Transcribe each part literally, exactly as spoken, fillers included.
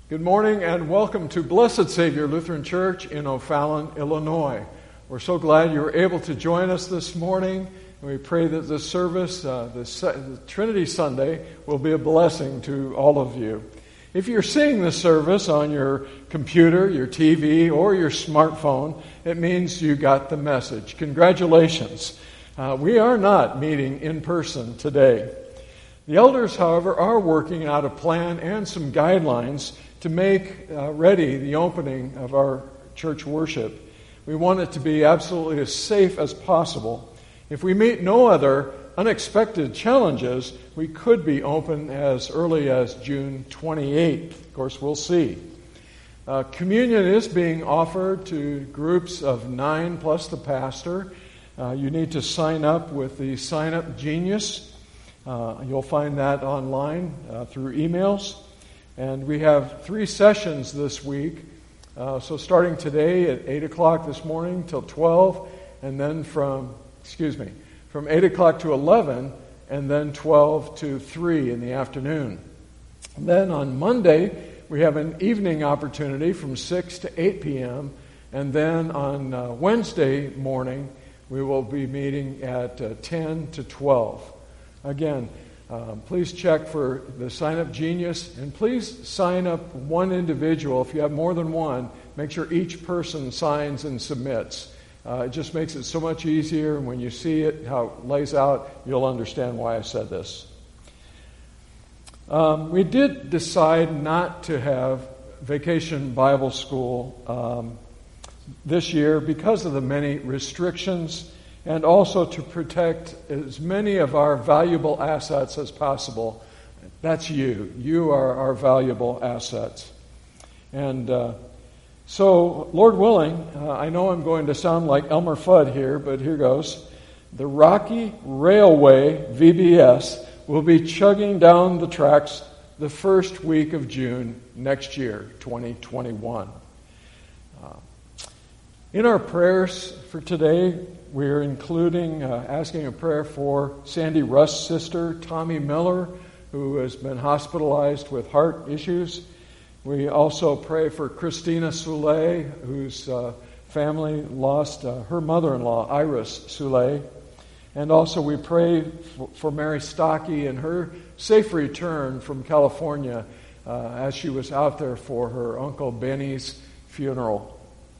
Good morning and welcome to Blessed Savior Lutheran Church in O'Fallon, Illinois. We're so glad you were able to join us this morning, and we pray that this service, uh, this the Trinity Sunday, will be a blessing to all of you. If you're seeing this service on your computer, your T V, or your smartphone, it means you got the message. Congratulations. Uh, we are not meeting in person today. The elders, however, are working out a plan and some guidelines to make uh, ready the opening of our church worship. We want it to be absolutely as safe as possible. If we meet no other unexpected challenges, we could be open as early as June twenty-eighth. Of course, we'll see. Uh, communion is being offered to groups of nine plus the pastor. Uh, you need to sign up with the Sign Up Genius. Uh, you'll find that online uh, through emails. And we have three sessions this week. Uh, so starting today at eight o'clock this morning till twelve, and then from, excuse me, from eight o'clock to eleven, and then twelve to three in the afternoon. And then on Monday, we have an evening opportunity from six to eight p.m., and then on uh, Wednesday morning, we will be meeting at uh, ten to twelve. Again, Um, please check for the Sign Up Genius, and please sign up one individual. If you have more than one, make sure each person signs and submits. Uh, it just makes it so much easier, and when you see it, how it lays out, you'll understand why I said this. Um, we did decide not to have Vacation Bible School um, this year because of the many restrictions, and also to protect as many of our valuable assets as possible. That's you. You are our valuable assets. And uh, so, Lord willing, uh, I know I'm going to sound like Elmer Fudd here, but here goes. The Rocky Railway V B S will be chugging down the tracks the first week of June next year, twenty twenty-one. Uh, in our prayers for today, we're including, uh, asking a prayer for Sandy Rust's sister, Tommy Miller, who has been hospitalized with heart issues. We also pray for Christina Soule, whose uh, family lost uh, her mother-in-law, Iris Soule. And also we pray for, for Mary Stocky and her safe return from California uh, as she was out there for her Uncle Benny's funeral.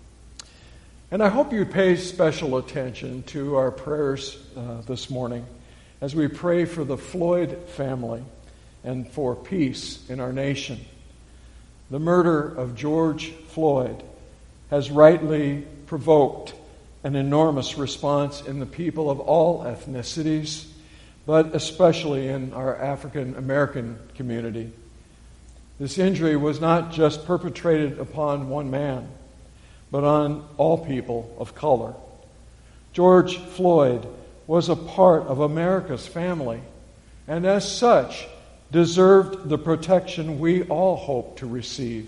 And I hope you pay special attention to our prayers uh, this morning as we pray for the Floyd family and for peace in our nation. The murder of George Floyd has rightly provoked an enormous response in the people of all ethnicities, but especially in our African American community. This injury was not just perpetrated upon one man, but on all people of color. George Floyd was a part of America's family, and as such, deserved the protection we all hope to receive.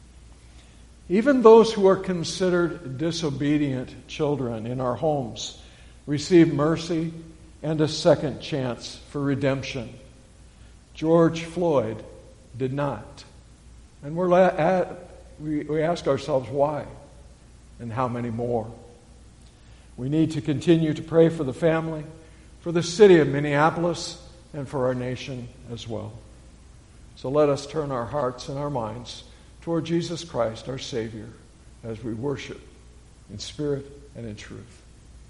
Even those who are considered disobedient children in our homes receive mercy and a second chance for redemption. George Floyd did not. And we're la- at, we, we ask ourselves why. And how many more? We need to continue to pray for the family, for the city of Minneapolis, and for our nation as well. So let us turn our hearts and our minds toward Jesus Christ, our Savior, as we worship in spirit and in truth.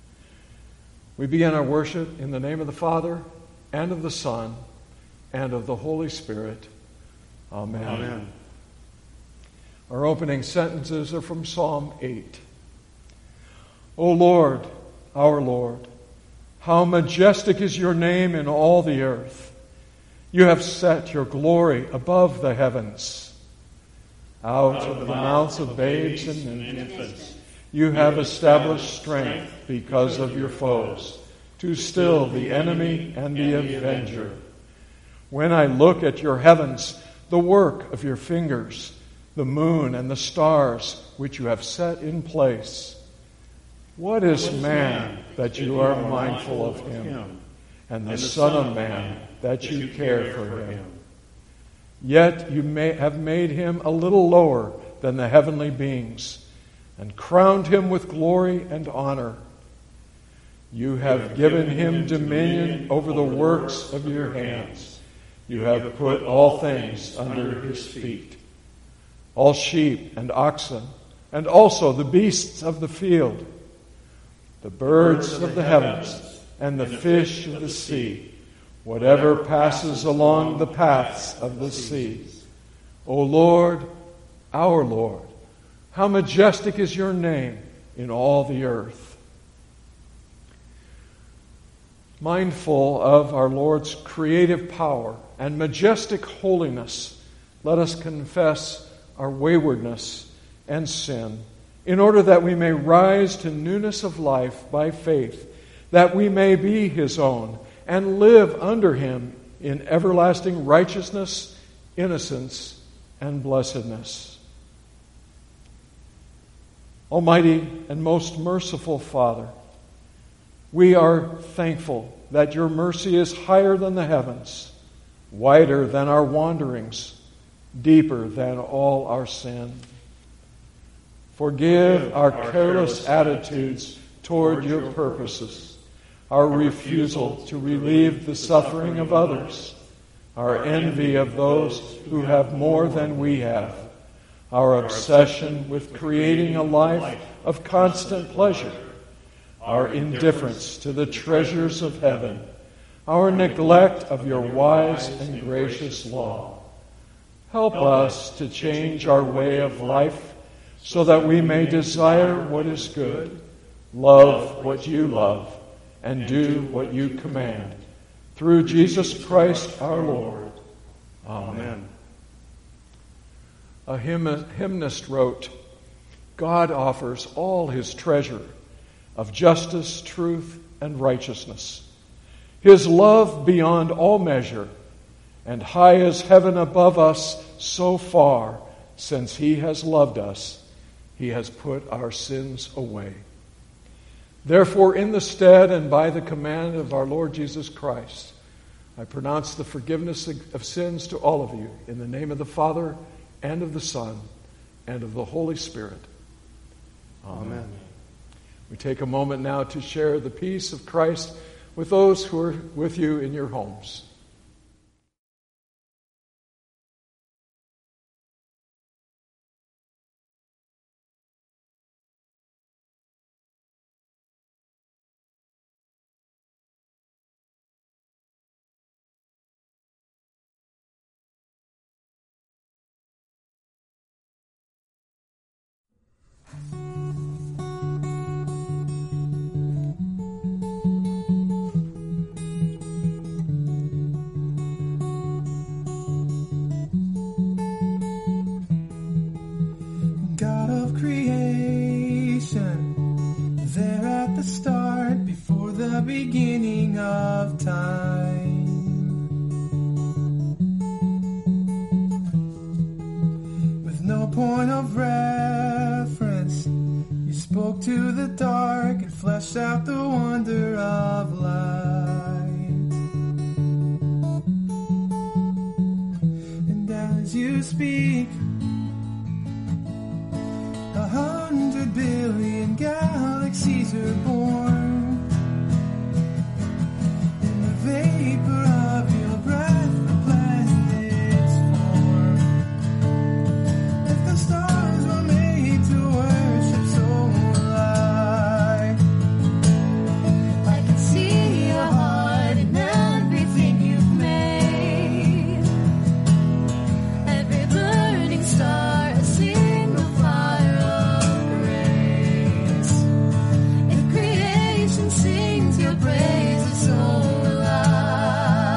We begin our worship in the name of the Father, and of the Son, and of the Holy Spirit. Amen. Amen. Our opening sentences are from Psalm eight. O Lord, our Lord, how majestic is your name in all the earth. You have set your glory above the heavens. Out, Out of the mouths of babes and infants, you have established strength because of your foes, to still the enemy and the avenger. When I look at your heavens, the work of your fingers, the moon and the stars which you have set in place. What is man that you are mindful of him, and the Son of Man that you care for him? Yet you may have made him a little lower than the heavenly beings and crowned him with glory and honor. You have given him dominion over the works of your hands. You have put all things under his feet, all sheep and oxen, and also the beasts of the field, the birds of the heavens, and the fish of the sea, whatever passes along the paths of the sea. O Lord, our Lord, how majestic is your name in all the earth. Mindful of our Lord's creative power and majestic holiness, let us confess our waywardness and sin, in order that we may rise to newness of life by faith, that we may be his own, and live under him in everlasting righteousness, innocence, and blessedness. Almighty and most merciful Father, we are thankful that your mercy is higher than the heavens, wider than our wanderings, deeper than all our sin. Forgive our careless attitudes toward your purposes, our refusal to relieve the suffering of others, our envy of those who have more than we have, our obsession with creating a life of constant pleasure, our indifference to the treasures of heaven, our neglect of your wise and gracious law. Help us to change our way of life so that we may desire what is good, love what you love, and do what you command. Through Jesus Christ our Lord. Amen. A hymn- hymnist wrote, God offers all his treasure of justice, truth, and righteousness. His love beyond all measure, and high as heaven above us so far, since he has loved us, he has put our sins away. Therefore, in the stead and by the command of our Lord Jesus Christ, I pronounce the forgiveness of sins to all of you in the name of the Father and of the Son and of the Holy Spirit. Amen. Amen. We take a moment now to share the peace of Christ with those who are with you in your homes. Beginning of time, with no point of reference, you spoke to the dark and fleshed out the wonder of light. And as you speak, a hundred billion galaxies are born. Vapor of your breath, the planets form. If the stars were made to worship, so will I. I can see your heart in everything you've made. Every burning star, a single fire of grace. If creation sings your praises, so will I.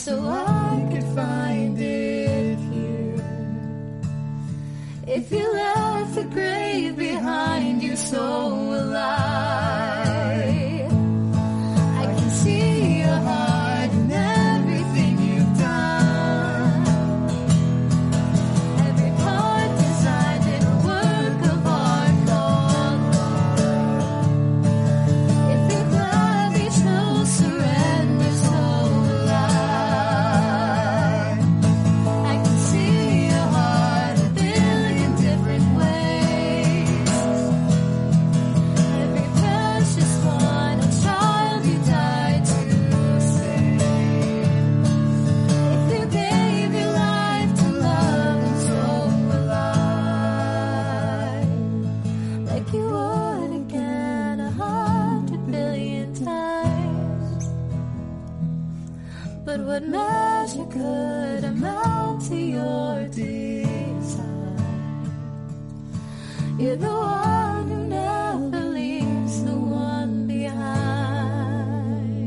so I could find it here. If you left the grave behind you, so will I. I can see your heart in everything you've done. Every part designed in a work of art called love. If you're glad you chose surrender, so will I. I can see your heart a billion different ways. Every precious one, a child you died to save. If you gave your life to love, and so will I. Like you would again a hundred billion times. But what measure could amount to your desire? You're the one who never leaves the one behind.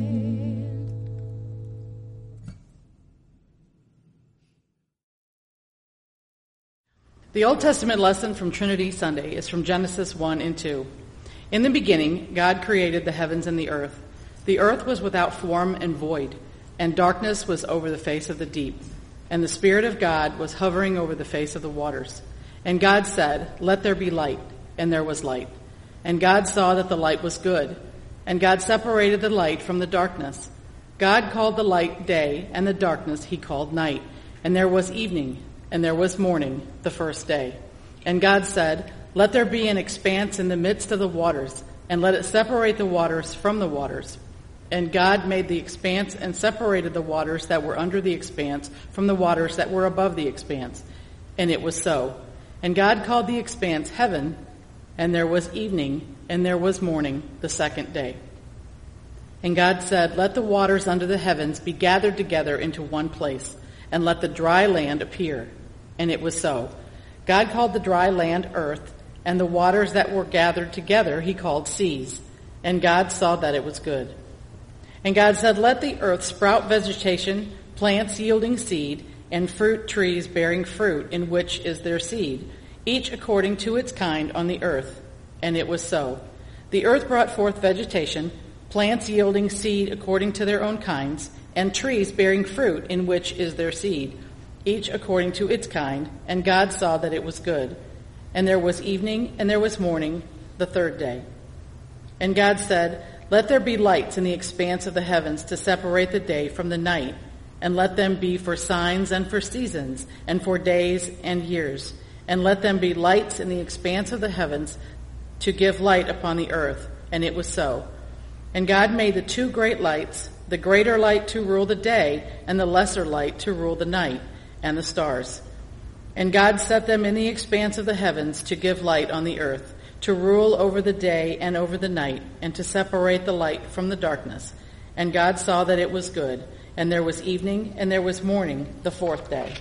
The Old Testament lesson from Trinity Sunday is from Genesis one and two. In the beginning, God created the heavens and the earth. The earth was without form and void, and darkness was over the face of the deep. And the Spirit of God was hovering over the face of the waters. And God said, "Let there be light," and there was light. And God saw that the light was good. And God separated the light from the darkness. God called the light day, and the darkness he called night. And there was evening, and there was morning, the first day. And God said, "Let there be an expanse in the midst of the waters, and let it separate the waters from the waters." And God made the expanse and separated the waters that were under the expanse from the waters that were above the expanse. And it was so. And God called the expanse heaven, and there was evening, and there was morning, the second day. And God said, "Let the waters under the heavens be gathered together into one place, and let the dry land appear." And it was so. God called the dry land earth, and the waters that were gathered together he called seas. And God saw that it was good. And God said, "Let the earth sprout vegetation, plants yielding seed, and fruit trees bearing fruit in which is their seed, each according to its kind on the earth." And it was so. The earth brought forth vegetation, plants yielding seed according to their own kinds, and trees bearing fruit in which is their seed, each according to its kind. And God saw that it was good. And there was evening, and there was morning, the third day. And God said, "Let there be lights in the expanse of the heavens to separate the day from the night, and let them be for signs and for seasons, and for days and years. And let them be lights in the expanse of the heavens to give light upon the earth." And it was so. And God made the two great lights, the greater light to rule the day, and the lesser light to rule the night, and the stars. And God set them in the expanse of the heavens to give light on the earth, to rule over the day and over the night, and to separate the light from the darkness. And God saw that it was good. And there was evening, and there was morning, the fourth day.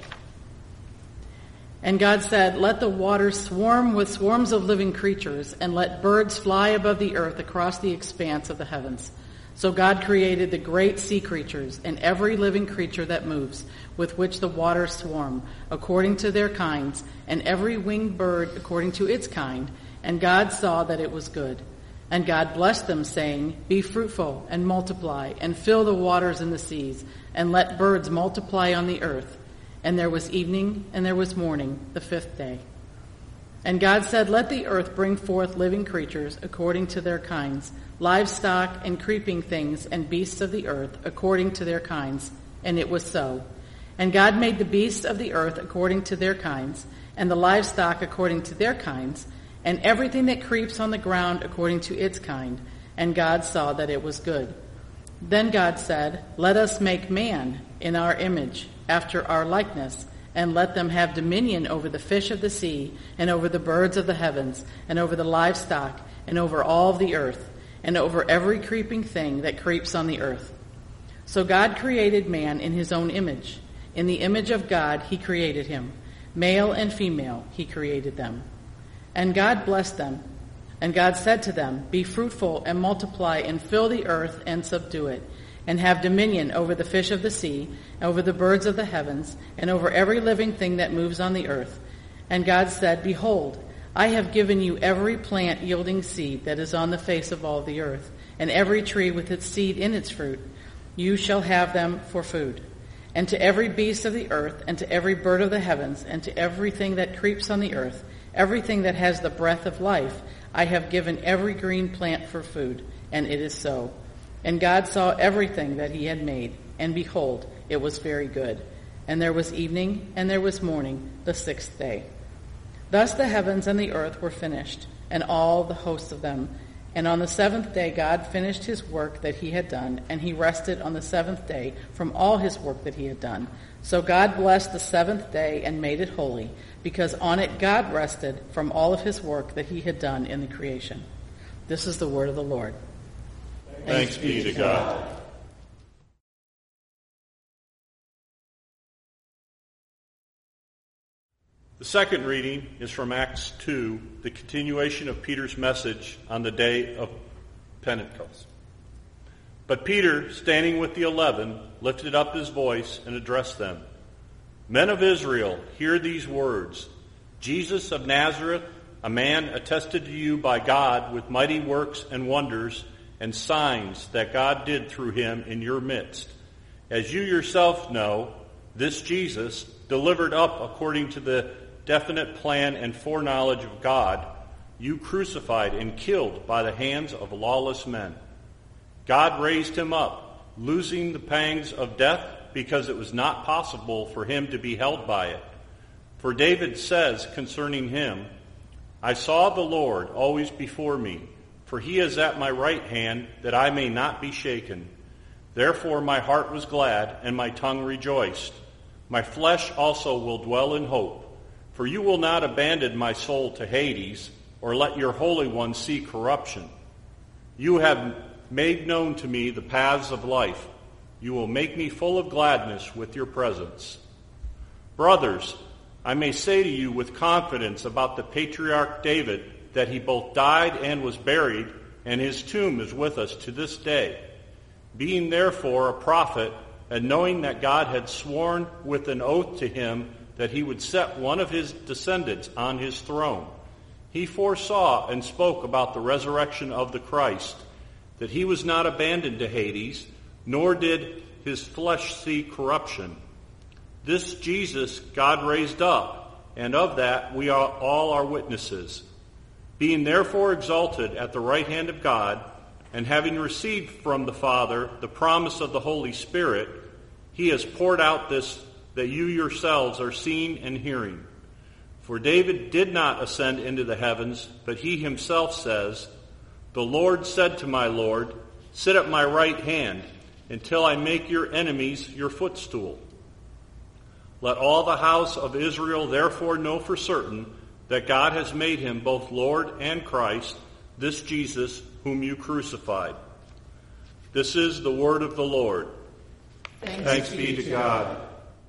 And God said, "Let the waters swarm with swarms of living creatures, and let birds fly above the earth across the expanse of the heavens." So God created the great sea creatures and every living creature that moves, with which the waters swarm, according to their kinds, and every winged bird according to its kind. And God saw that it was good. And God blessed them, saying, "Be fruitful and multiply, and fill the waters in the seas, and let birds multiply on the earth." And there was evening, and there was morning, the fifth day. And God said, "Let the earth bring forth living creatures according to their kinds, livestock and creeping things and beasts of the earth according to their kinds." And it was so. And God made the beasts of the earth according to their kinds, and the livestock according to their kinds, and everything that creeps on the ground according to its kind. And God saw that it was good. Then God said, "Let us make man in our image, after our likeness, and let them have dominion over the fish of the sea, and over the birds of the heavens, and over the livestock, and over all the earth, and over every creeping thing that creeps on the earth." So God created man in his own image. In the image of God he created him. Male and female he created them. And God blessed them. And God said to them, "Be fruitful and multiply, and fill the earth and subdue it, and have dominion over the fish of the sea, over the birds of the heavens, and over every living thing that moves on the earth. And God said, Behold, I have given you every plant yielding seed that is on the face of all the earth, and every tree with its seed in its fruit. You shall have them for food. And to every beast of the earth, and to every bird of the heavens, and to everything that creeps on the earth, everything that has the breath of life, I have given every green plant for food. And it is so. And God saw everything that he had made, and behold, it was very good. And there was evening, and there was morning, the sixth day. Thus the heavens and the earth were finished, and all the hosts of them. And on the seventh day God finished his work that he had done, and he rested on the seventh day from all his work that he had done. So God blessed the seventh day and made it holy, because on it God rested from all of his work that he had done in the creation. This is the word of the Lord. Thanks, Thanks be to God. The second reading is from Acts two, the continuation of Peter's message on the day of Pentecost. But Peter, standing with the eleven, lifted up his voice and addressed them. Men of Israel, hear these words. Jesus of Nazareth, a man attested to you by God with mighty works and wonders and signs that God did through him in your midst. As you yourself know, this Jesus, delivered up according to the definite plan and foreknowledge of God, you crucified and killed by the hands of lawless men. God raised him up, losing the pangs of death, because it was not possible for him to be held by it. For David says concerning him, I saw the Lord always before me, for he is at my right hand, that I may not be shaken. Therefore my heart was glad, and my tongue rejoiced. My flesh also will dwell in hope. For you will not abandon my soul to Hades, or let your Holy One see corruption. You have made known to me the paths of life. You will make me full of gladness with your presence. Brothers, I may say to you with confidence about the patriarch David that he both died and was buried, and his tomb is with us to this day. Being therefore a prophet, and knowing that God had sworn with an oath to him that he would set one of his descendants on his throne, he foresaw and spoke about the resurrection of the Christ, that he was not abandoned to Hades, nor did his flesh see corruption. This Jesus God raised up, and of that we are, all are witnesses. Being therefore exalted at the right hand of God, and having received from the Father the promise of the Holy Spirit, he has poured out this that you yourselves are seeing and hearing. For David did not ascend into the heavens, but he himself says, The Lord said to my Lord, Sit at my right hand, until I make your enemies your footstool. Let all the house of Israel therefore know for certain that God has made him both Lord and Christ, this Jesus whom you crucified. This is the word of the Lord. Thanks, Thanks be to God.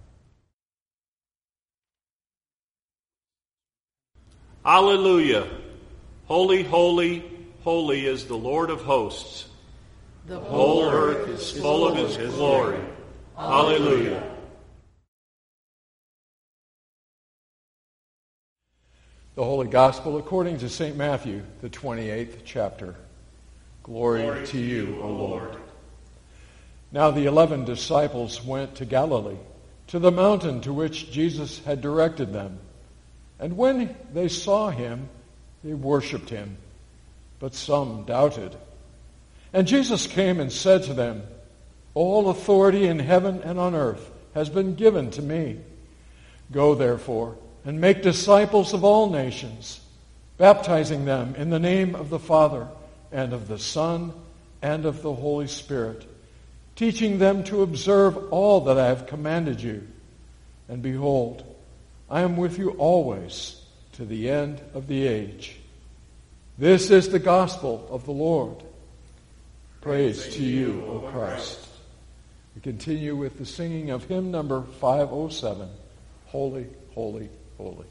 Alleluia. Holy, holy, holy is the Lord of hosts. The whole earth is full of his glory. Alleluia. The Holy Gospel according to Saint Matthew, the twenty-eighth chapter. Glory, Glory to you, O Lord. Now the eleven disciples went to Galilee, to the mountain to which Jesus had directed them. And when they saw him, they worshipped him, but some doubted. And Jesus came and said to them, All authority in heaven and on earth has been given to me. Go therefore and make disciples of all nations, baptizing them in the name of the Father and of the Son and of the Holy Spirit, teaching them to observe all that I have commanded you. And behold, I am with you always to the end of the age. This is the gospel of the Lord. Praise, Praise to you, O Christ. We continue with the singing of hymn number five oh seven, Holy, Holy, Holy.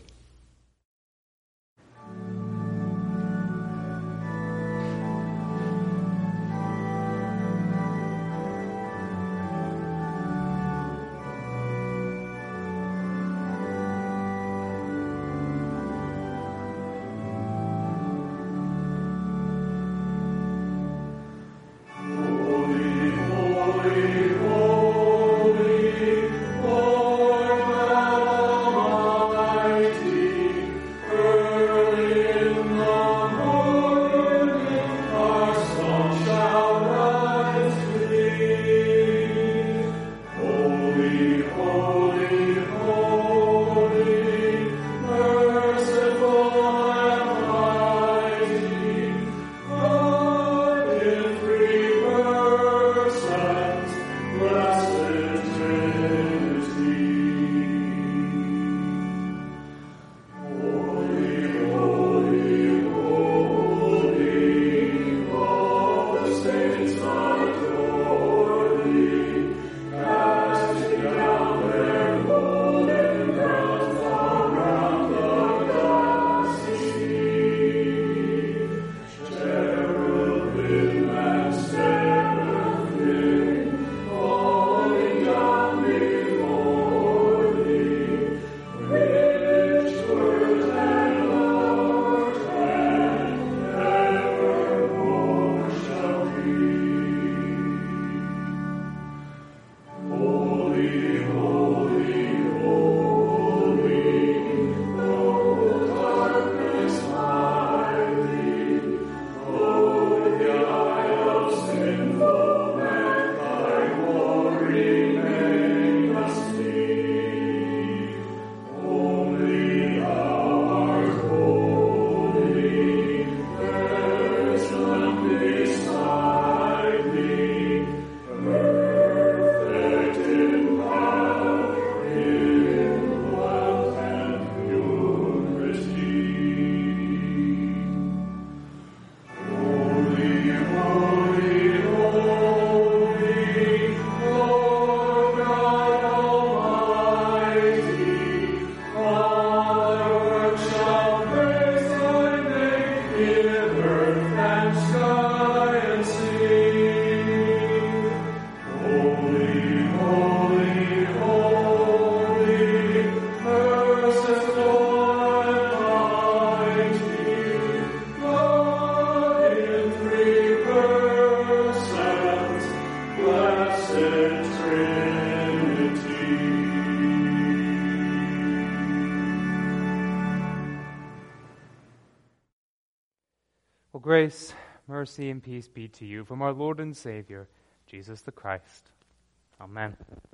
Well, grace, mercy, and peace be to you from our Lord and Savior, Jesus the Christ. Amen.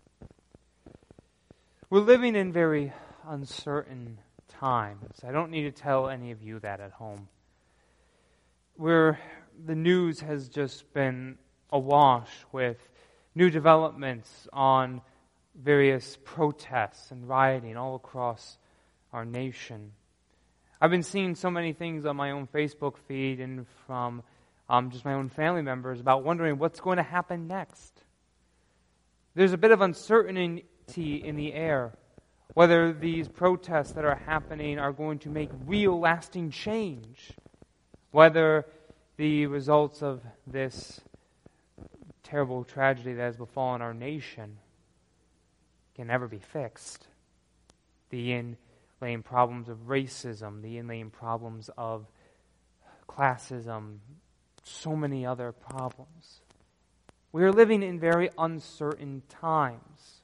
We're living in very uncertain times. I don't need to tell any of you that at home. Where the news has just been awash with new developments on various protests and rioting all across our nation. I've been seeing so many things on my own Facebook feed and from um, just my own family members about wondering what's going to happen next. There's a bit of uncertainty in the air, whether these protests that are happening are going to make real lasting change, whether the results of this terrible tragedy that has befallen our nation can ever be fixed. The inlaying problems of racism, the inlaying problems of classism, so many other problems. We are living in very uncertain times.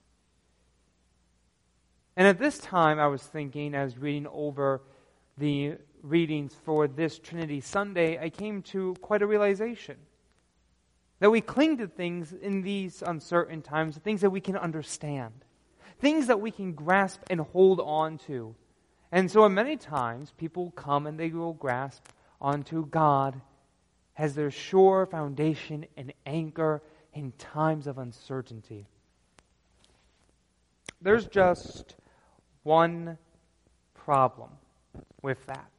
And at this time, I was thinking, as reading over the readings for this Trinity Sunday, I came to quite a realization that we cling to things in these uncertain times, things that we can understand, things that we can grasp and hold on to. And so many times, people come and they will grasp onto God as their sure foundation and anchor in times of uncertainty. There's just one problem with that.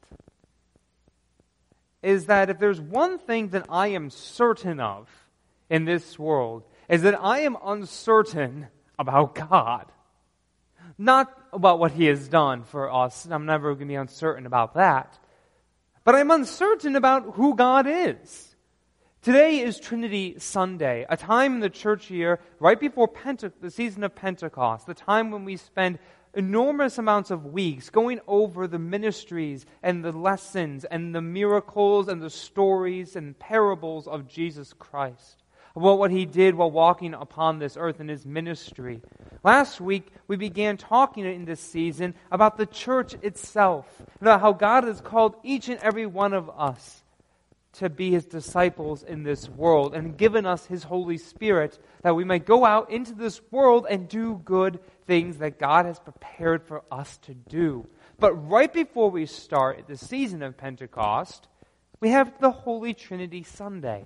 Is that if there's one thing that I am certain of in this world, is that I am uncertain about God. Not about what He has done for us. I'm never going to be uncertain about that. But I'm uncertain about who God is. Today is Trinity Sunday, a time in the church year right before Pente- the season of Pentecost, the time when we spend enormous amounts of weeks going over the ministries and the lessons and the miracles and the stories and parables of Jesus Christ, about what He did while walking upon this earth in His ministry. Last week, we began talking in this season about the church itself, about how God has called each and every one of us to be His disciples in this world and given us His Holy Spirit that we might go out into this world and do good things that God has prepared for us to do. But right before we start the season of Pentecost, we have the Holy Trinity Sunday.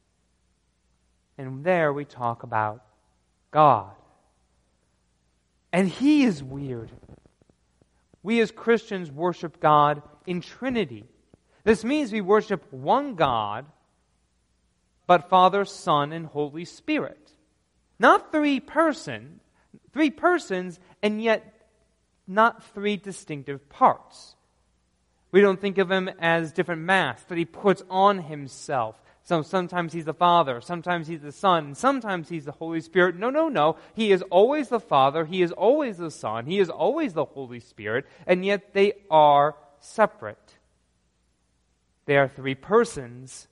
And there we talk about God. And He is weird. We as Christians worship God in Trinity. This means we worship one God, but Father, Son, and Holy Spirit. Not three persons, three persons, and yet not three distinctive parts. We don't think of Him as different masks that He puts on Himself. So sometimes He's the Father, sometimes He's the Son, sometimes He's the Holy Spirit. No, no, no. He is always the Father, He is always the Son, He is always the Holy Spirit, and yet they are separate. They are three persons,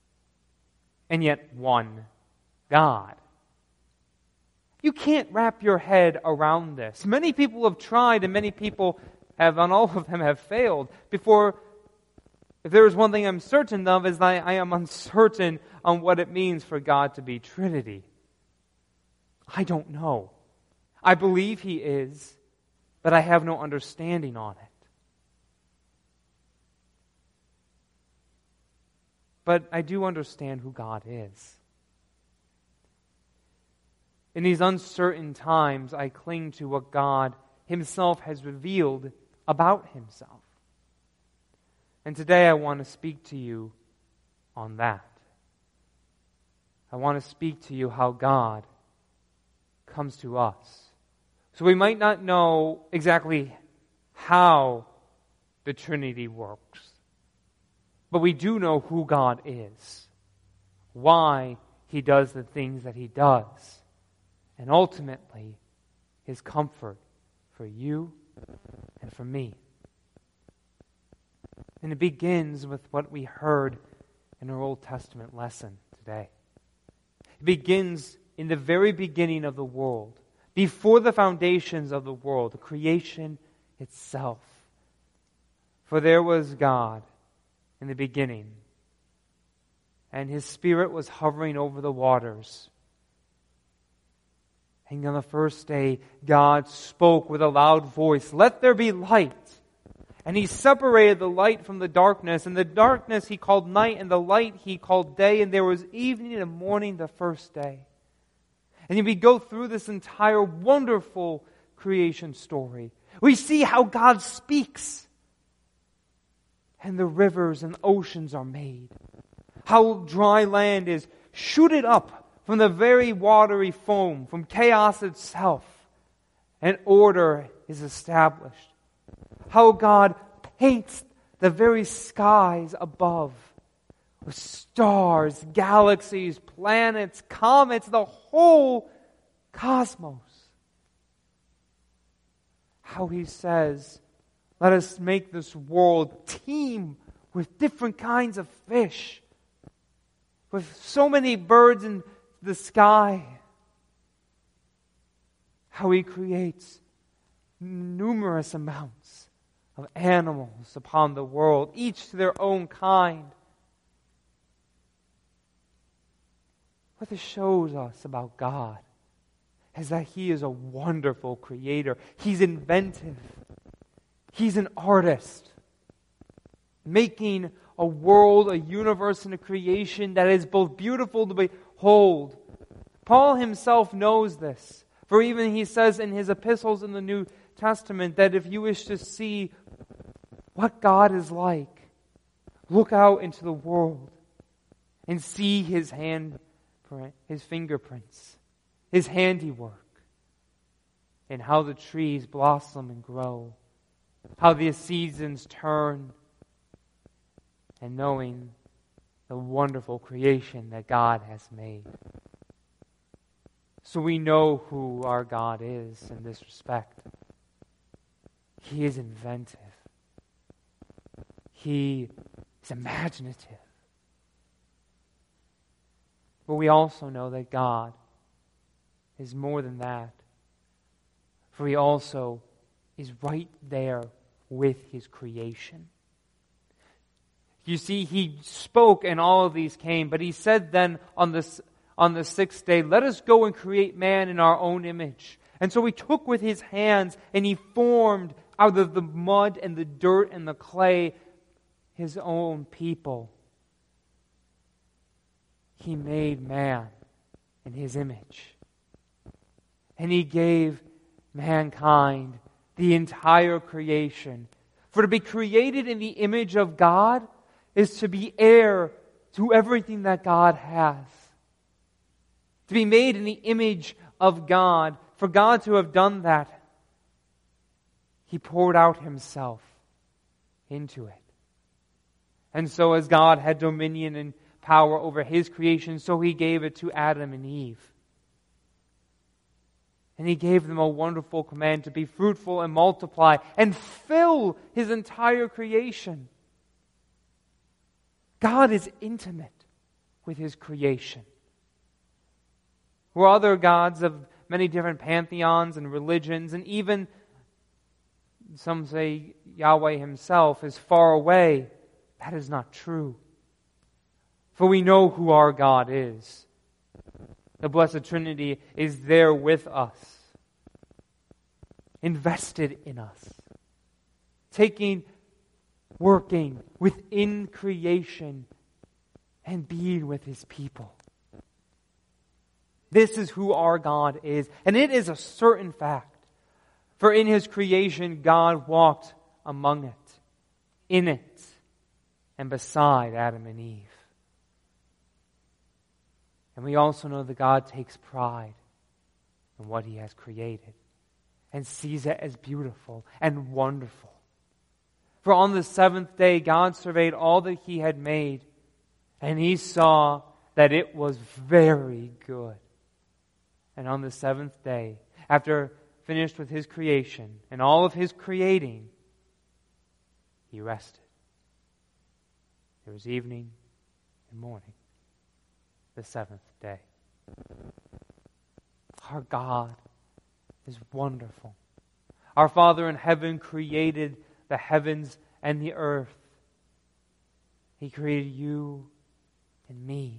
and yet one God. You can't wrap your head around this. Many people have tried, and many people have, and all of them have failed. Before, if there is one thing I'm certain of, is that I am uncertain on what it means for God to be Trinity. I don't know. I believe He is, but I have no understanding on it. But I do understand who God is. In these uncertain times, I cling to what God Himself has revealed about Himself. And today I want to speak to you on that. I want to speak to you how God comes to us. So we might not know exactly how the Trinity works, but we do know who God is, why He does the things that He does, and ultimately His comfort for you and for me. And it begins with what we heard in our Old Testament lesson today. It begins in the very beginning of the world, before the foundations of the world, the creation itself. For there was God in the beginning, and His Spirit was hovering over the waters. And on the first day, God spoke with a loud voice, "Let there be light." And He separated the light from the darkness. And the darkness He called night, and the light He called day. And there was evening and morning the first day. And we go through this entire wonderful creation story. We see how God speaks. And the rivers and oceans are made. How dry land is shooted up from the very watery foam, from chaos itself, and order is established. How God paints the very skies above with stars, galaxies, planets, comets, the whole cosmos. How He says, "Let us make this world teem with different kinds of fish, with so many birds in the sky." How He creates numerous amounts of animals upon the world, each to their own kind. What this shows us about God is that He is a wonderful creator. He's inventive. He's an artist, making a world, a universe, and a creation that is both beautiful to behold. Paul himself knows this. For even he says in his epistles in the New Testament that if you wish to see what God is like, look out into the world and see His hand, His fingerprints, His handiwork, and how the trees blossom and grow, how the seasons turn, and knowing the wonderful creation that God has made. So we know who our God is in this respect. He is inventive. He is imaginative. But we also know that God is more than that. For He also is right there with His creation. You see, He spoke and all of these came, but He said then on this on the sixth day, "Let us go and create man in our own image." And so He took with His hands and He formed out of the mud and the dirt and the clay His own people. He made man in His image. And He gave mankind the entire creation. For to be created in the image of God is to be heir to everything that God has. To be made in the image of God. For God to have done that, He poured out Himself into it. And so as God had dominion and power over His creation, so He gave it to Adam and Eve. And He gave them a wonderful command to be fruitful and multiply and fill His entire creation. God is intimate with His creation. Where other gods of many different pantheons and religions, and even some say Yahweh Himself is far away, that is not true. For we know who our God is. The Blessed Trinity is there with us, invested in us, taking, working within creation and being with His people. This is who our God is, and it is a certain fact. For in His creation, God walked among it, in it, and beside Adam and Eve. And we also know that God takes pride in what He has created and sees it as beautiful and wonderful. For on the seventh day, God surveyed all that He had made, and He saw that it was very good. And on the seventh day, after finished with His creation and all of His creating, He rested. There was evening and morning, the seventh day. Our God is wonderful. Our Father in heaven created the heavens and the earth. He created you and me.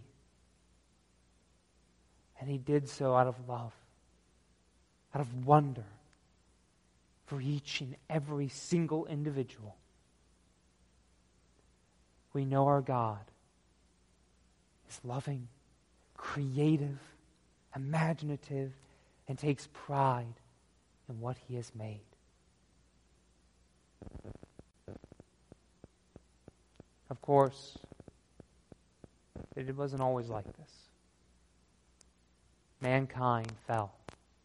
And he did so out of love, out of wonder for each and every single individual. We know our God is loving, creative, imaginative, and takes pride in what he has made. Of course, it wasn't always like this. Mankind fell.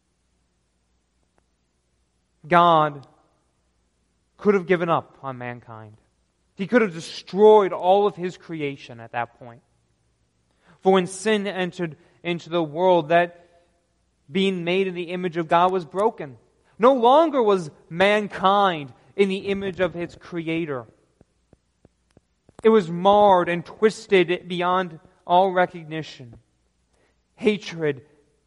God could have given up on mankind. He could have destroyed all of his creation at that point. For when sin entered into the world, that being made in the image of God was broken. No longer was mankind in the image of its Creator. It was marred and twisted beyond all recognition. Hatred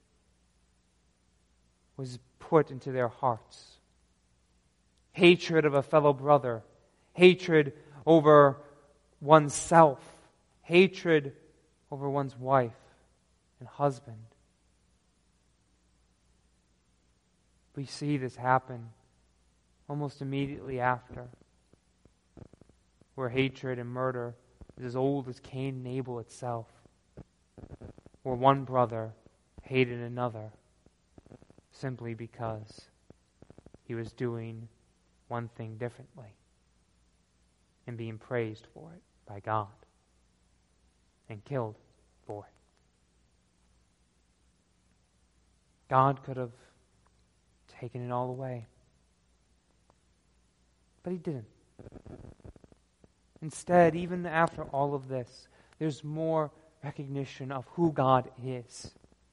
was put into their hearts. Hatred of a fellow brother. Hatred over oneself. Hatred over one's wife and husband. We see this happen almost immediately after, where hatred and murder is as old as Cain and Abel itself, where one brother hated another simply because he was doing one thing differently and being praised for it by God and killed for it. God could have taken it all away, but he didn't. Instead, even after all of this, there's more recognition of who God is.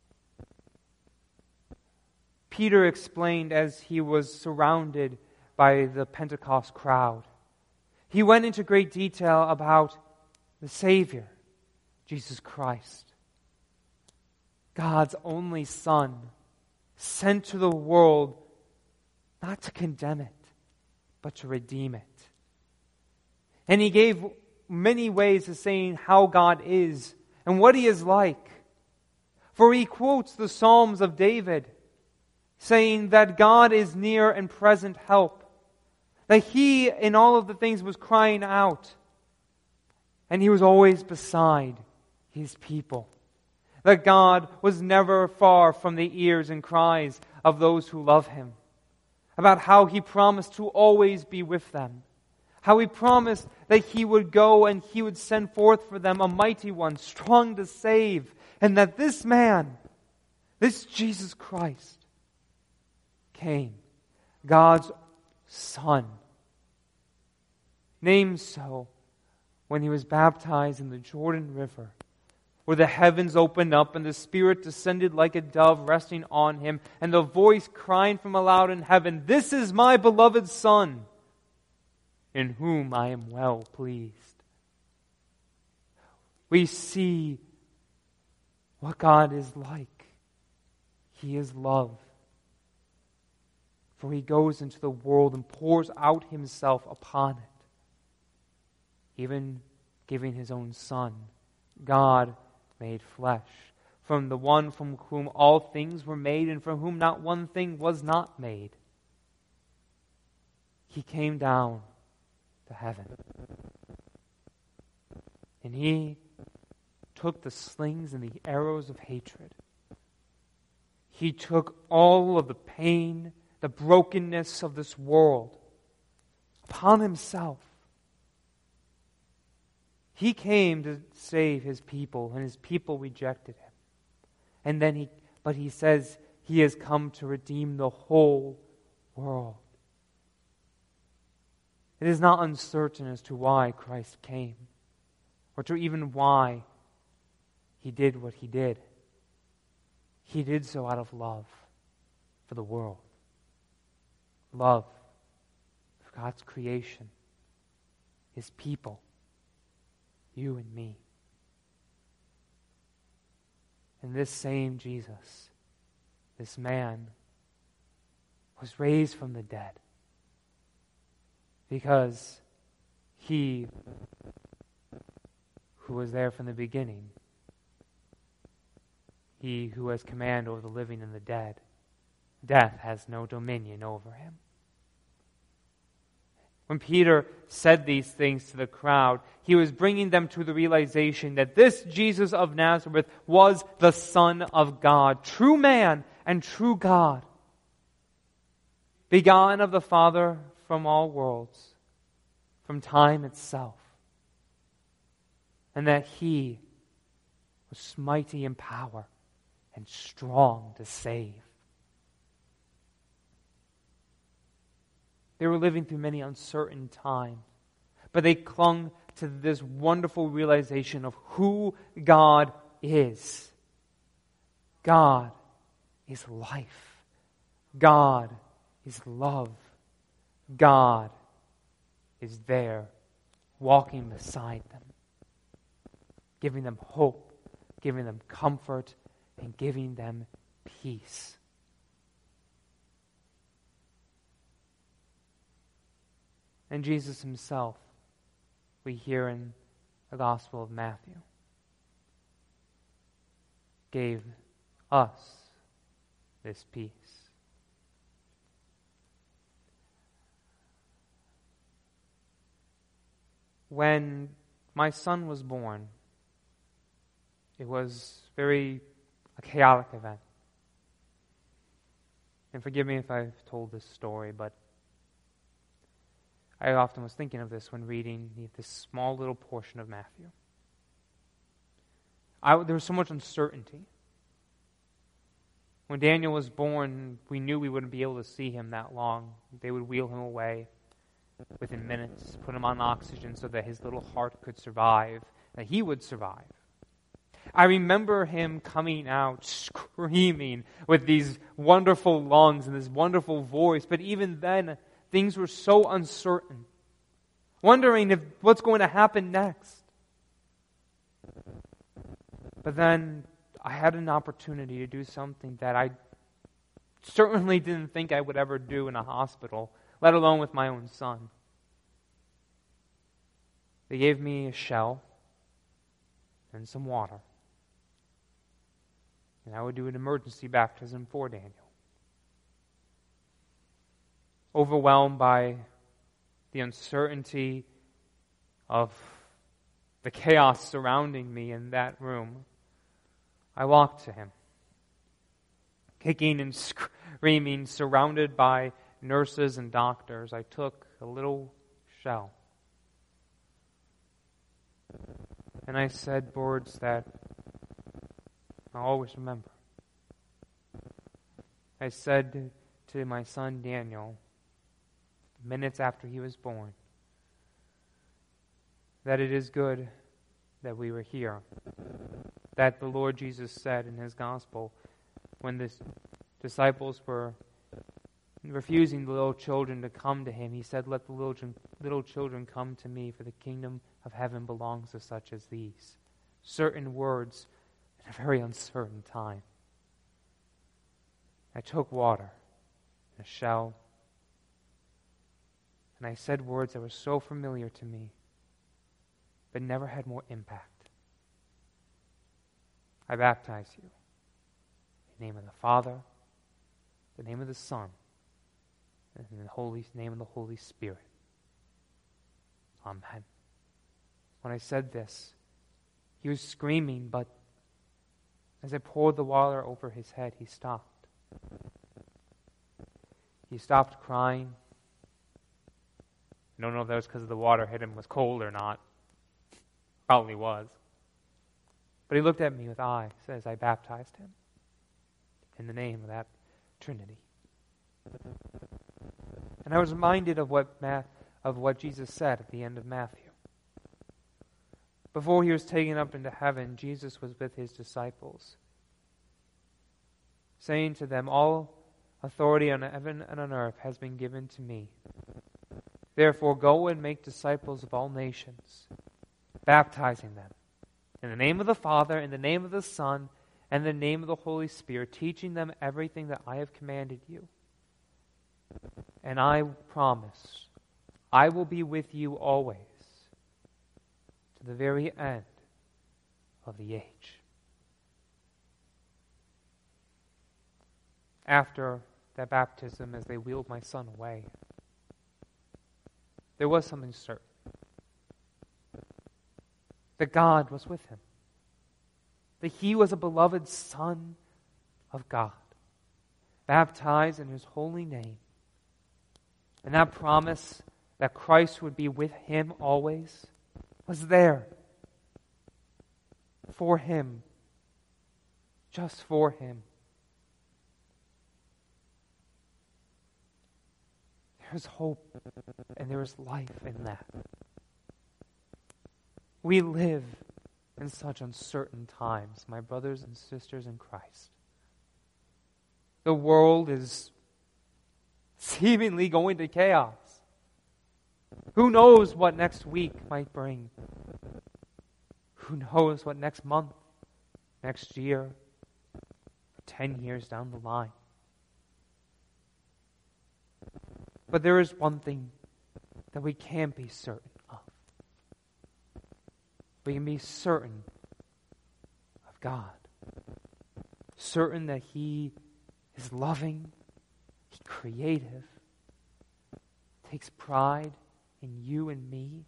Peter explained as he was surrounded by the Pentecost crowd. He went into great detail about the Savior, Jesus Christ, God's only Son, sent to the world not to condemn it, but to redeem it. And he gave many ways of saying how God is and what he is like. For he quotes the Psalms of David, saying that God is near and present help. That he, in all of the things, was crying out. And he was always beside his people. That God was never far from the ears and cries of those who love him. About how he promised to always be with them. How he promised that he would go and he would send forth for them a mighty one, strong to save. And that this man, this Jesus Christ, came, God's Son, named so when he was baptized in the Jordan River, where the heavens opened up and the Spirit descended like a dove resting on him, and the voice crying from aloud in heaven, "This is my beloved Son, in whom I am well pleased." We see what God is like. He is love. For he goes into the world and pours out himself upon it, even giving his own Son, God made flesh, from the one from whom all things were made and from whom not one thing was not made. He came down to heaven. And he took the slings and the arrows of hatred. He took all of the pain, the brokenness of this world upon himself. He came to save his people, and his people rejected him. And then he, but he says he has come to redeem the whole world. It is not uncertain as to why Christ came, or to even why he did what he did. He did so out of love for the world. Love for God's creation, his people, you and me. And this same Jesus, this man, was raised from the dead because he who was there from the beginning He who has command over the living and the dead. Death has no dominion over him. When Peter said these things to the crowd, he was bringing them to the realization that this Jesus of Nazareth was the Son of God, true man and true God, begotten of the Father from all worlds, from time itself, and that he was mighty in power and strong to save. They were living through many uncertain times, but they clung to this wonderful realization of who God is. God is life. God is love. God is there, walking beside them, giving them hope, giving them comfort, and giving them peace. And Jesus himself, we hear in the Gospel of Matthew, gave us this peace. When my son was born, it was very a chaotic event. And forgive me if I've told this story, but I often was thinking of this when reading this small little portion of Matthew. I, there was so much uncertainty. When Daniel was born, we knew we wouldn't be able to see him that long. They would wheel him away within minutes, put him on oxygen so that his little heart could survive, that he would survive. I remember him coming out screaming with these wonderful lungs and this wonderful voice, but even then, things were so uncertain, wondering if what's going to happen next. But then I had an opportunity to do something that I certainly didn't think I would ever do in a hospital, let alone with my own son. They gave me a shell and some water, and I would do an emergency baptism for Daniel. Overwhelmed by the uncertainty of the chaos surrounding me in that room, I walked to him, kicking and screaming, surrounded by nurses and doctors. I took a little shell, and I said words that I'll always remember. I said to my son Daniel, minutes after he was born, that it is good that we were here. That the Lord Jesus said in his gospel, when the disciples were refusing the little children to come to him, he said, "Let the little, little children come to me, for the kingdom of heaven belongs to such as these." Certain words in a very uncertain time. I took water, a shell, and I said words that were so familiar to me, but never had more impact. I baptize you in the name of the Father, the name of the Son, and in the Holy name of the Holy Spirit. Amen. When I said this, he was screaming, but as I poured the water over his head, he stopped. He stopped crying. I don't know if that was because the water hit him was cold or not. Probably was. But he looked at me with eyes as I baptized him in the name of that Trinity. And I was reminded of what Ma- of what Jesus said at the end of Matthew. Before he was taken up into heaven, Jesus was with his disciples, saying to them, "All authority on heaven and on earth has been given to me. Therefore, go and make disciples of all nations, baptizing them in the name of the Father, in the name of the Son, and in the name of the Holy Spirit, teaching them everything that I have commanded you. And I promise, I will be with you always, to the very end of the age." after that baptism as they wheeled my son away, there was something certain. That God was with him. That he was a beloved Son of God, baptized in his holy name. And that promise that Christ would be with him always was there. For him. Just for him. There's hope and there is life in that. We live in such uncertain times, my brothers and sisters in Christ. The world is seemingly going to chaos. Who knows what next week might bring? Who knows what next month, next year, or ten years down the line? But there is one thing that we can be certain of. We can be certain of God. Certain that He is loving, He's creative, takes pride in you and me.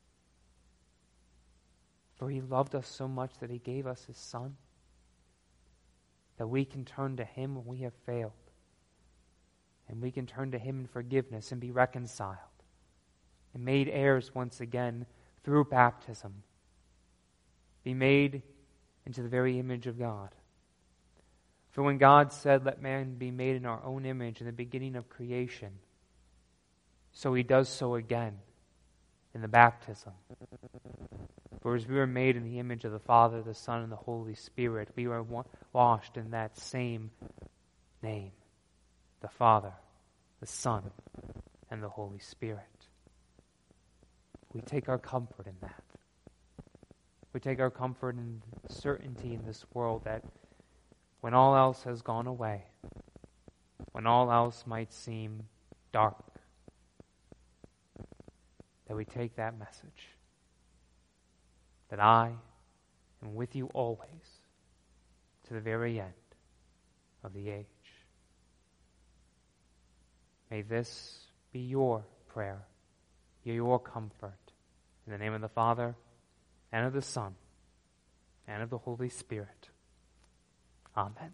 For He loved us so much that He gave us His Son, that we can turn to Him when we have failed. And we can turn to Him in forgiveness and be reconciled and made heirs once again through baptism. Be made into the very image of God. For when God said, "Let man be made in our own image," in the beginning of creation, so He does so again in the baptism. For as we were made in the image of the Father, the Son, and the Holy Spirit, we were washed in that same name. The Father, the Son, and the Holy Spirit. We take our comfort in that. We take our comfort in the certainty in this world that when all else has gone away, when all else might seem dark, that we take that message, that I am with you always to the very end of the age. May this be your prayer, your comfort. In the name of the Father, and of the Son, and of the Holy Spirit. Amen.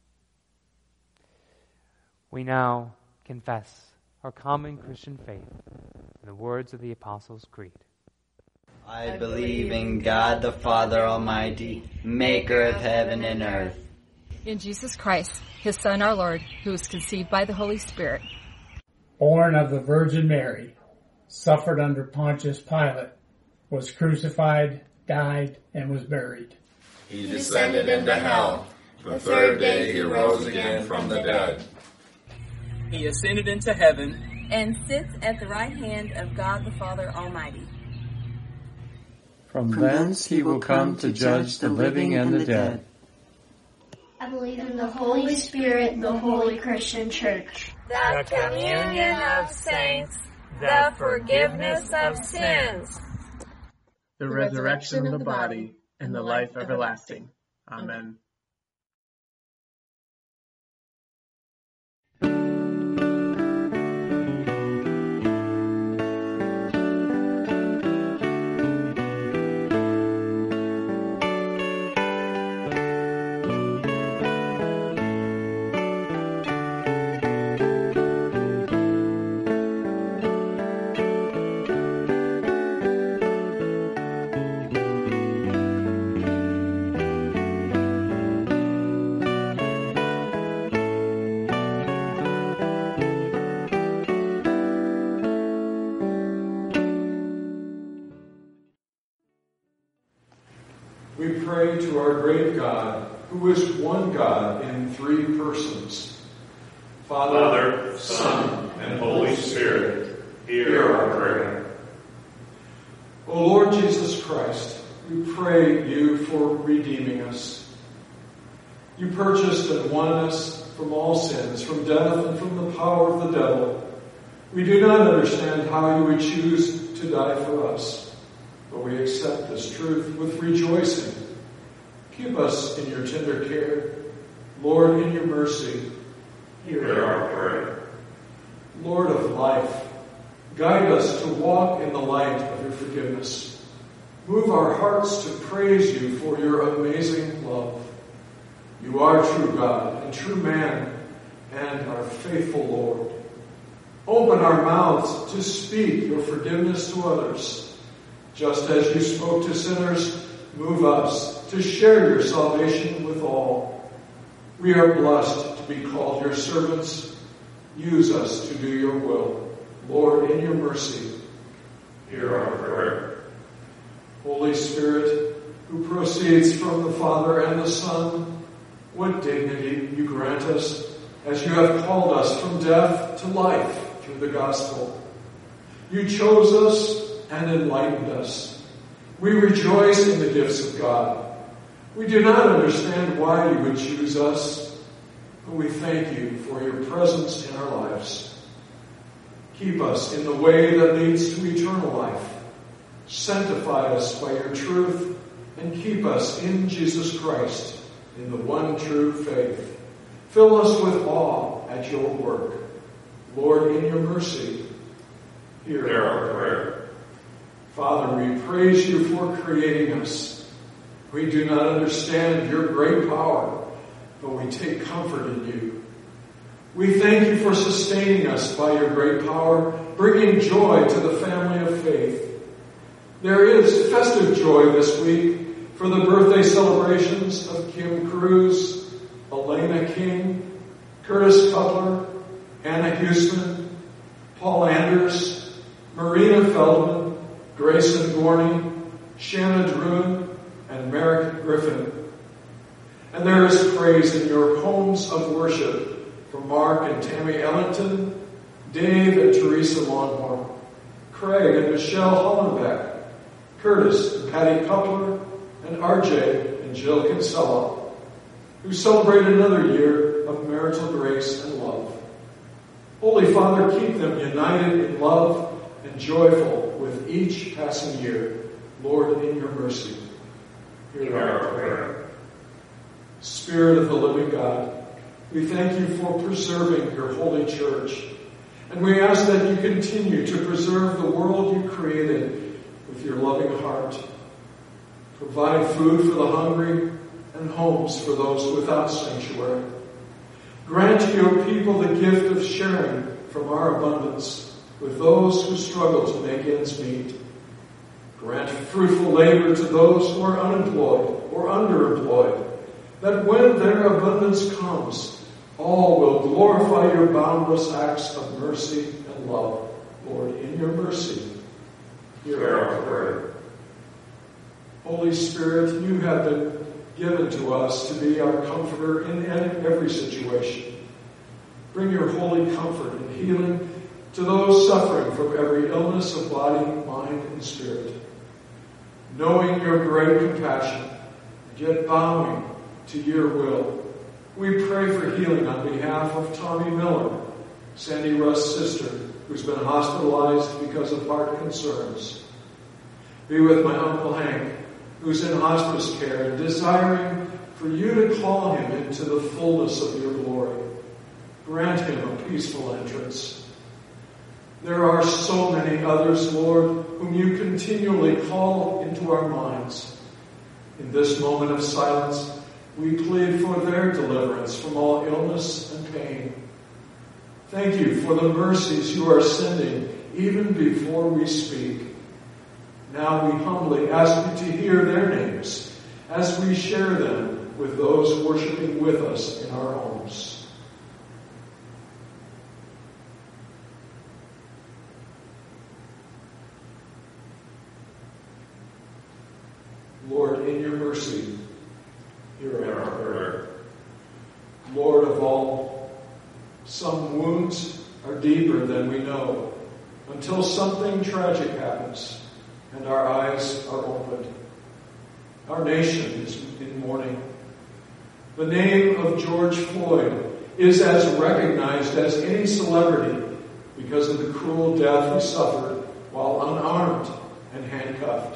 We now confess our common Christian faith in the words of the Apostles' Creed. I believe in God the Father Almighty, maker of heaven and earth. In Jesus Christ, His Son, our Lord, who was conceived by the Holy Spirit. Born of the Virgin Mary, suffered under Pontius Pilate, was crucified, died, and was buried. He descended into hell. The third day He rose again from the dead. He ascended into heaven and sits at the right hand of God the Father Almighty. From thence He will come to judge the living and the dead. I believe in the Holy Spirit, the holy Christian Church, the communion of saints, the forgiveness of sins, the resurrection of the body, and the life everlasting. Amen. We pray to our great God, who is one God in three persons. Father, Father, Son, and Holy Spirit, hear our prayer. O Lord Jesus Christ, we pray you for redeeming us. You purchased and won us from all sins, from death and from the power of the devil. We do not understand how you would choose to die for us. But we accept this truth with rejoicing. Keep us in your tender care. Lord, in your mercy, Hear our prayer. Lord of life, guide us to walk in the light of your forgiveness. Move our hearts to praise you for your amazing love. You are true God and true man and our faithful Lord. Open our mouths to speak your forgiveness to others. Just as you spoke to sinners, move us to share your salvation with all. We are blessed to be called your servants. Use us to do your will. Lord, in your mercy, hear our prayer. Holy Spirit, who proceeds from the Father and the Son, what dignity you grant us as you have called us from death to life through the gospel. You chose us and enlightened us. We rejoice in the gifts of God. We do not understand why you would choose us, but we thank you for your presence in our lives. Keep us in the way that leads to eternal life. Sanctify us by your truth and keep us in Jesus Christ, in the one true faith. Fill us with awe at your work. Lord, in your mercy, hear Hear our prayer. Father, we praise you for creating us. We do not understand your great power, but we take comfort in you. We thank you for sustaining us by your great power, bringing joy to the family of faith. There is festive joy this week for the birthday celebrations of Kim Cruz, Elena King, Curtis Cutler, Anna Houston, Paul Anders, Marina Feldman, Grayson Gorney, Shanna Druin, and Merrick Griffin. And there is praise in your homes of worship for Mark and Tammy Ellington, Dave and Teresa Longhorn, Craig and Michelle Hollenbeck, Curtis and Patty Cutler, and R J and Jill Kinsella, who celebrate another year of marital grace and love. Holy Father, keep them united in love and joyful with each passing year. Lord, in your mercy, hear our prayer. Spirit of the living God, we thank you for preserving your holy church, and we ask that you continue to preserve the world you created with your loving heart. Provide food for the hungry and homes for those without sanctuary. Grant to your people the gift of sharing from our abundance with those who struggle to make ends meet. Grant fruitful labor to those who are unemployed or underemployed, that when their abundance comes, all will glorify your boundless acts of mercy and love. Lord, in your mercy, hear our prayer. Holy Spirit, you have been given to us to be our comforter in every situation. Bring your holy comfort and healing to those suffering from every illness of body, mind, and spirit. Knowing your great compassion, yet bowing to your will, we pray for healing on behalf of Tommy Miller, Sandy Russ' sister, who's been hospitalized because of heart concerns. Be with my Uncle Hank, who's in hospice care and desiring for you to call him into the fullness of your glory. Grant him a peaceful entrance. There are so many others, Lord, whom you continually call into our minds. In this moment of silence, we plead for their deliverance from all illness and pain. Thank you for the mercies you are sending even before we speak. Now we humbly ask you to hear their names as we share them with those worshiping with us in our homes. Lord, in your mercy, hear our prayer. Lord of all, some wounds are deeper than we know until something tragic happens and our eyes are opened. Our nation is in mourning. The name of George Floyd is as recognized as any celebrity because of the cruel death he suffered while unarmed and handcuffed.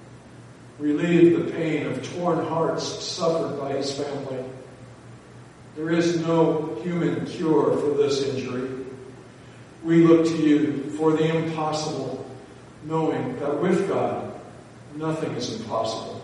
Relieve the pain of torn hearts suffered by his family. There is no human cure for this injury. We look to you for the impossible, knowing that with God, nothing is impossible.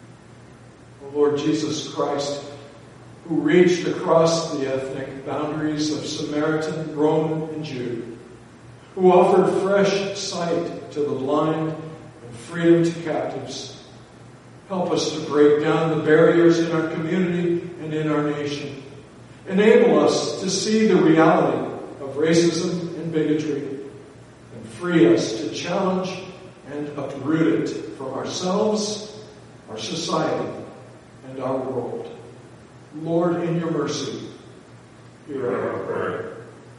O Lord Jesus Christ, who reached across the ethnic boundaries of Samaritan, Roman, and Jew, who offered fresh sight to the blind and freedom to captives, help us to break down the barriers in our community and in our nation. Enable us to see the reality of racism and bigotry, and free us to challenge and uproot it from ourselves, our society, and our world. Lord, in your mercy, hear our prayer.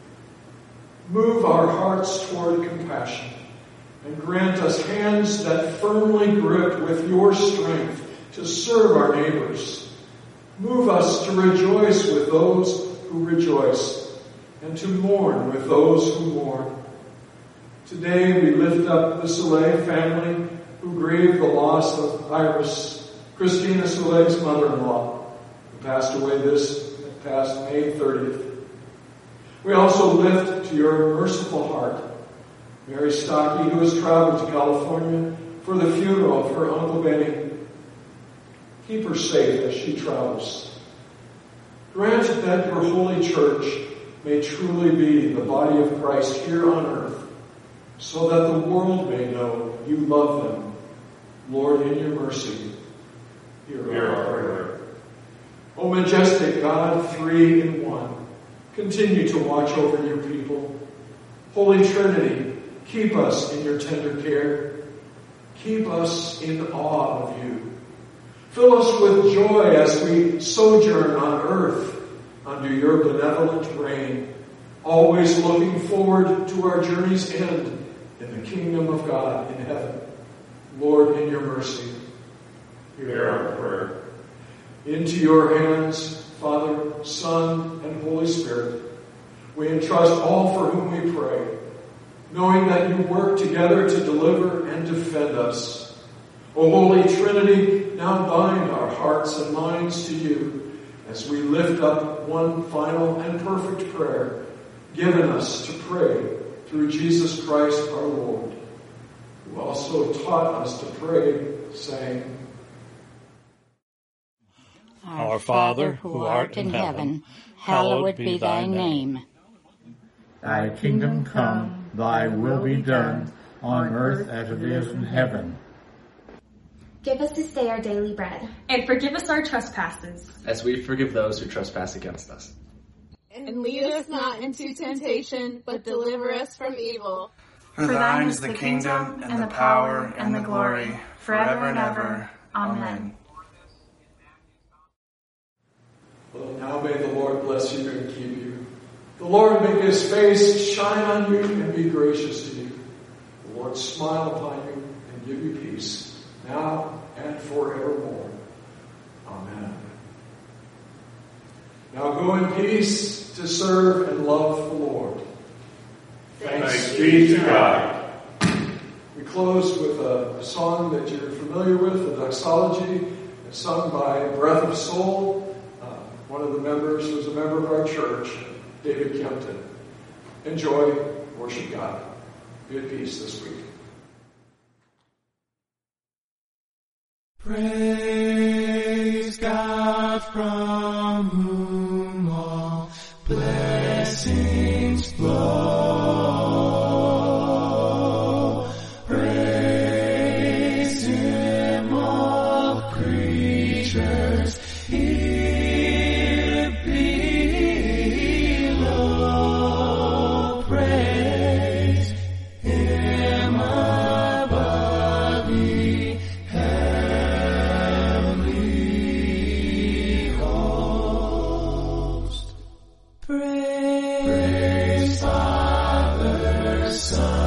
Move our hearts toward compassion, and grant us hands that firmly grip with your strength to serve our neighbors. Move us to rejoice with those who rejoice, and to mourn with those who mourn. Today we lift up the Soleil family who grieve the loss of Iris, Christina Soleil's mother-in-law, who passed away this past May thirtieth. We also lift to your merciful heart Mary Stocky, who has traveled to California for the funeral of her Uncle Benny. Keep her safe as she travels. Grant that your holy church may truly be the body of Christ here on earth, so that the world may know you love them. Lord, in your mercy, hear our prayer. O majestic God, three in one, continue to watch over your people. Holy Trinity, keep us in your tender care. Keep us in awe of you. Fill us with joy as we sojourn on earth under your benevolent reign, always looking forward to our journey's end in the kingdom of God in heaven. Lord, in your mercy, hear our prayer. Into your hands, Father, Son, and Holy Spirit, we entrust all for whom we pray, knowing that you work together to deliver and defend us. O Holy Trinity, now bind our hearts and minds to you as we lift up one final and perfect prayer given us to pray through Jesus Christ our Lord, who also taught us to pray, saying, Our Father, who art in heaven, hallowed be thy name. Thy kingdom come, thy will be done, on earth as it is in heaven. Give us this day our daily bread. And forgive us our trespasses, as we forgive those who trespass against us. And lead us not into temptation, but deliver us from evil. For thine is the kingdom, and the power, and the glory, forever and ever. Amen. Well, now may the Lord bless you and keep you. The Lord make his face shine on you and be gracious to you. The Lord smile upon you and give you peace, now and forevermore. Amen. Now go in peace to serve and love the Lord. Thanks, Thanks be to God. We close with a, a song that you're familiar with, the doxology, sung by Breath of Soul. Uh, one of the members was a member of our church, David Kempton. Enjoy, worship God. Be at peace this week. Praise God from whom all blessings flow. Praise Him, all creatures here below. Praise Him above the heavenly host. Praise, Praise Father, Son,